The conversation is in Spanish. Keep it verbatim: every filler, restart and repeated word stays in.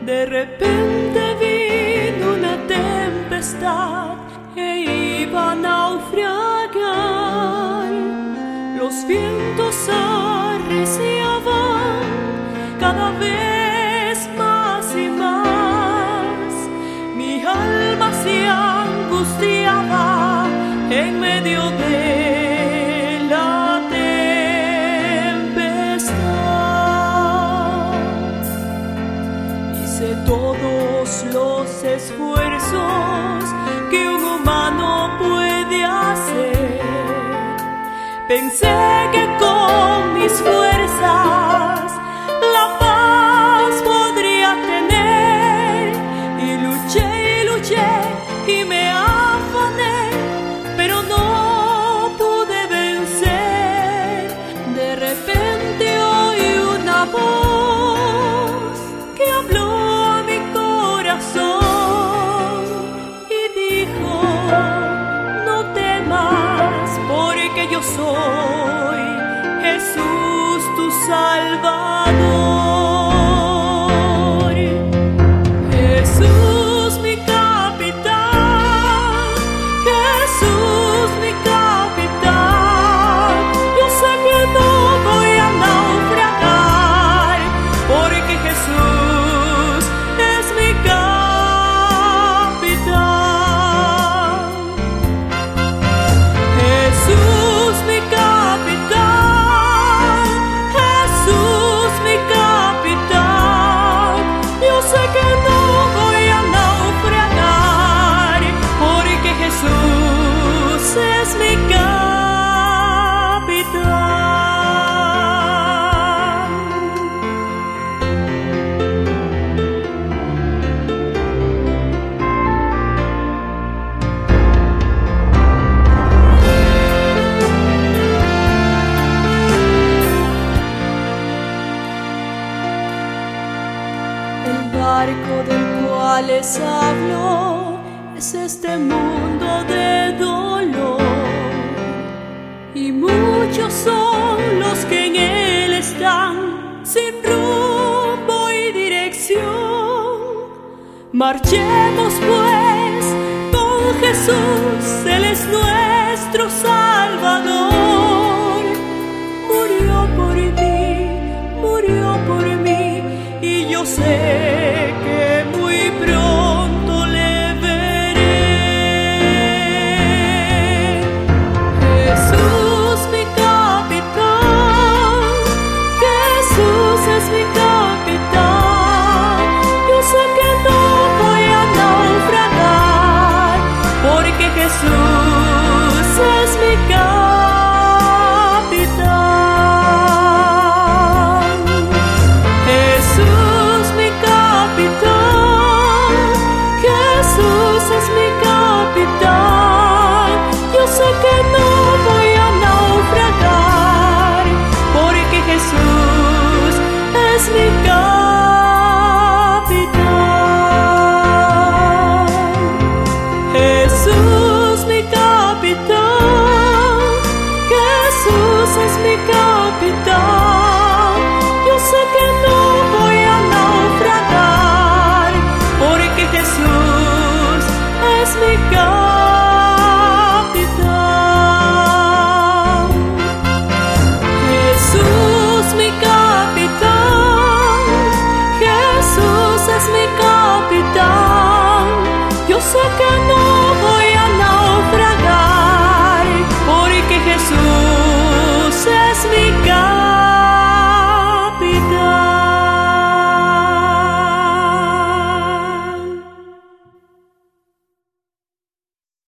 De repente vino una tempestad e iba a naufragar. Los vientos arreciaban cada vez más y más. Mi alma se angustiaba en medio de la tempestad. Hice todos los esfuerzos que un humano puede hacer. Pensé que con mis fuerzas la paz podría tener, y luché y luché y me afané, pero no pude vencer. De repente oí una voz que habló a mi corazón y dijo: no temas, porque yo soy Jesús tu Salvador. Jesús mi capitán, Jesús mi capitán. Yo sé que no voy a naufragar, porque Jesús es mi capitán. Jesús mi capitán, Jesús mi capitán. Yo sé que no voy a naufragar, porque Jesús es mi capitán. El barco del cual les hablo es este mundo de dolor, y muchos son los que en él están sin rumbo y dirección. Marchemos pues con Jesús, Él es nuestro Salvador. Murió por ti, murió por mí, y yo sé que muy pronto le veré. Jesús mi capitán, Jesús es mi capitán. Yo sé que no voy a naufragar, porque Jesús es mi capitán. Jesús mi capitán, Jesús es mi capitán. Yo sé que no voy a naufragar, porque Jesús es mi capitán. Jesús mi capitán, Jesús es mi capitán. Yo sé que no voy a naufragar, porque Jesús es mi capitán. Jesús mi capitán, Jesús es mi capitán. Yo sé que